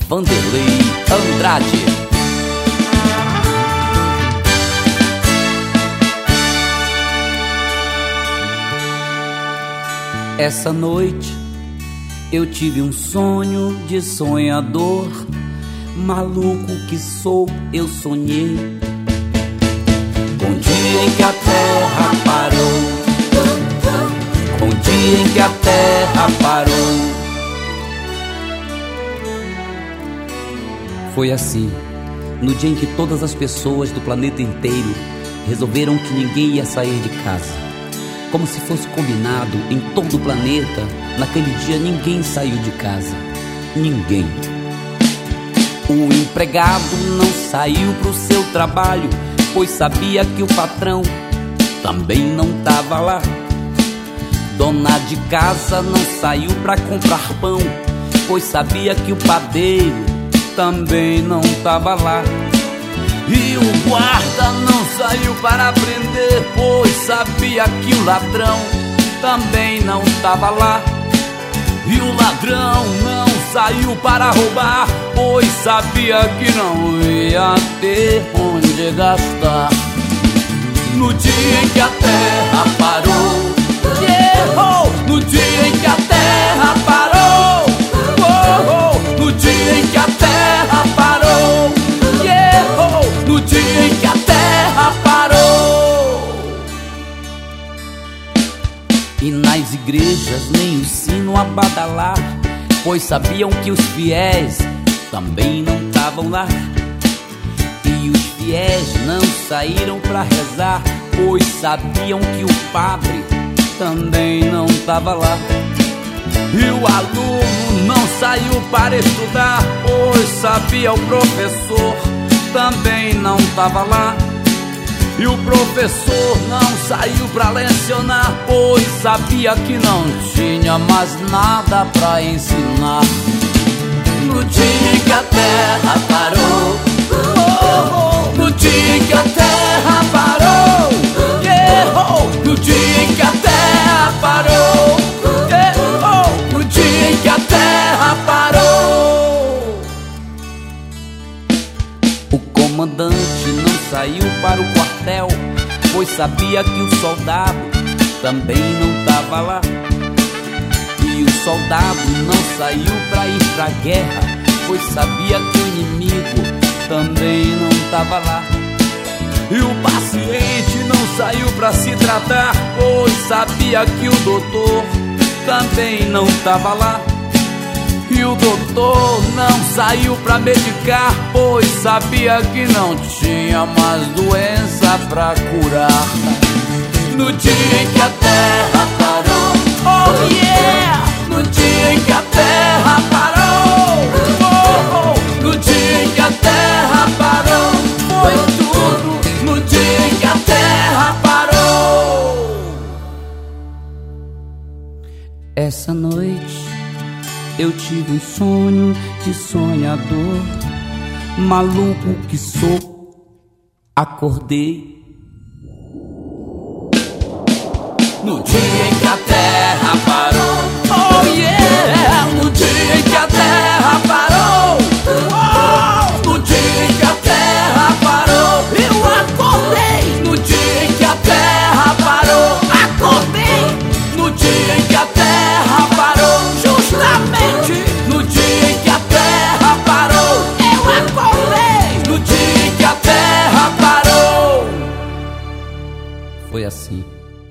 Vanderlei Andrade. Essa noite eu tive um sonho de sonhador. Maluco que sou, eu sonhei com o dia em que a terra parou, com o dia em que a terra parou. Foi assim, no dia em que todas as pessoas do planeta inteiro resolveram que ninguém ia sair de casa. Como se fosse combinado em todo o planeta, naquele dia ninguém saiu de casa. Ninguém. O empregado não saiu pro seu trabalho, pois sabia que o patrão também não tava lá. Dona de casa não saiu pra comprar pão, pois sabia que o padeiro também não tava lá. E o guarda não saiu para prender, pois sabia que o ladrão também não tava lá. E o ladrão não saiu para roubar, pois sabia que não ia ter onde gastar. No dia em que a terra parou, no dia em que a terra parou, no dia em que a terra parou, no dia em que a terra parou. E nas igrejas nem o sino a badalar, pois sabiam que os fiéis também não estavam lá. E os fiéis não saíram pra rezar, pois sabiam que o padre também não estava lá. E o aluno não saiu para estudar, pois sabia o professor também não estava lá. E o professor não saiu pra lecionar, pois sabia que não tinha mais nada pra ensinar. No dia em que a terra parou, no dia em que a terra parou, no dia em que a terra parou, no dia em que a terra parou. O comandante não saiu para o quartel, pois sabia que o soldado também não tava lá. E o soldado não saiu para ir pra guerra, pois sabia que o inimigo também não tava lá. E o paciente não saiu para se tratar, pois sabia que o doutor também não tava lá. E o doutor não saiu pra medicar, pois sabia que não tinha mais doença pra curar. No dia em que a terra parou, oh yeah! No dia em que a terra parou, no dia em que a terra parou, foi tudo. No dia em que a terra parou. Essa noite eu tive um sonho de sonhador. Maluco que sou, acordei no dia em que a terra parou, oh yeah! No dia em que a terra parou, no dia em que a terra parou, eu acordei. No dia em que a terra parou, acordei. No dia em que a terra parou, justamente no dia em que a terra parou, eu acordei. No dia em que a terra parou. Foi assim.